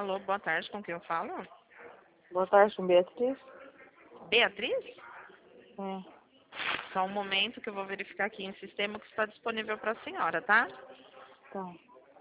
Alô, boa tarde, com quem eu falo? Boa tarde, com Beatriz. Beatriz? É, Só um momento que eu vou verificar aqui em sistema que está disponível para a senhora, tá? tá.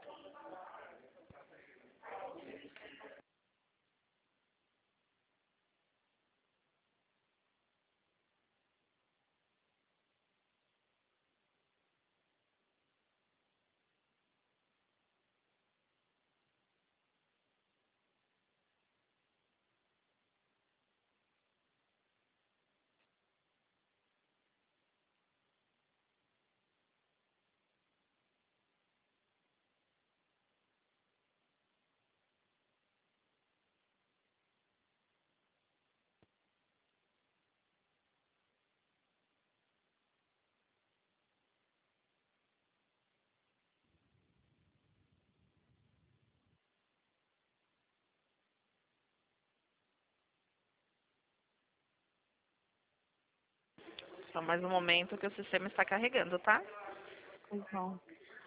Só mais um momento que o sistema está carregando, tá? Pois não.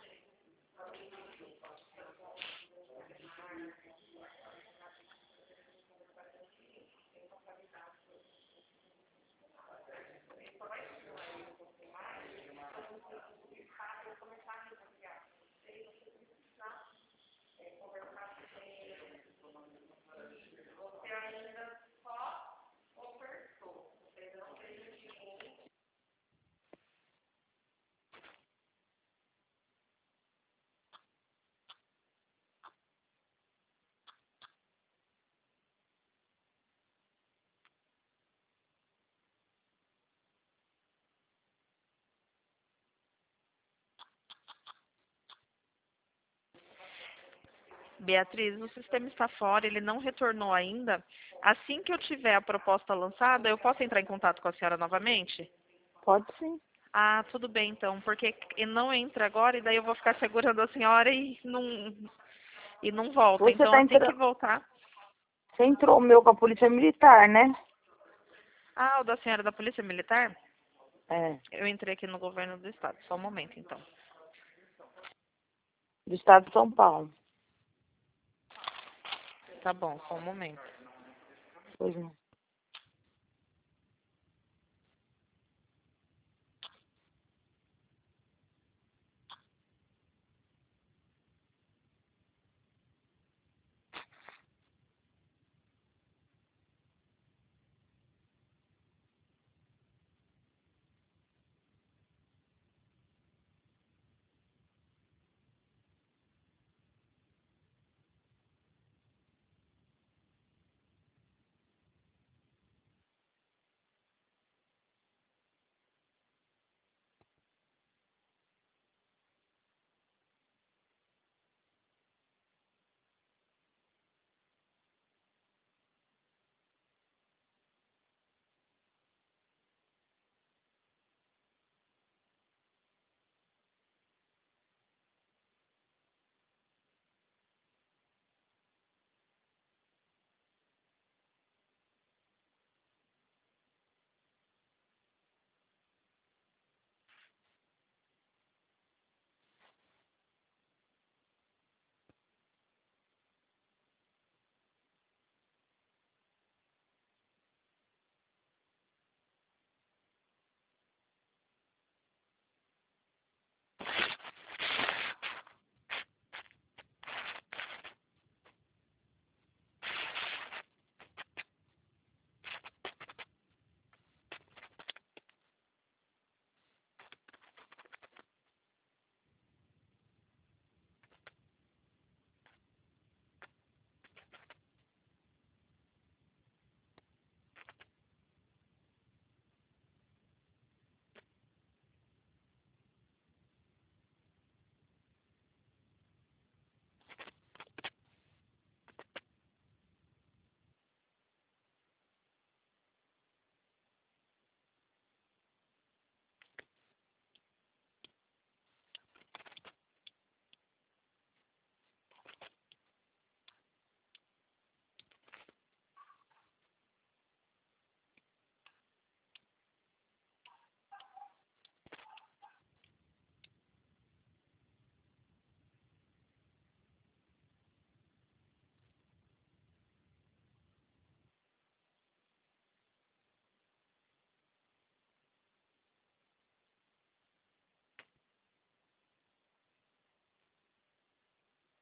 Beatriz, o sistema está fora, ele não retornou ainda. Assim que eu tiver a proposta lançada, eu posso entrar em contato com a senhora novamente? Pode sim. Ah, tudo bem então, porque não entra agora e daí eu vou ficar segurando a senhora e não volta. Você Então, tá assim que entrando. voltar. Você entrou o meu com a polícia militar, né? Ah, o da senhora da Polícia Militar? É. Eu entrei aqui no governo do estado. Só um momento, então. Do estado de São Paulo. Tá bom, só um momento. Pois não.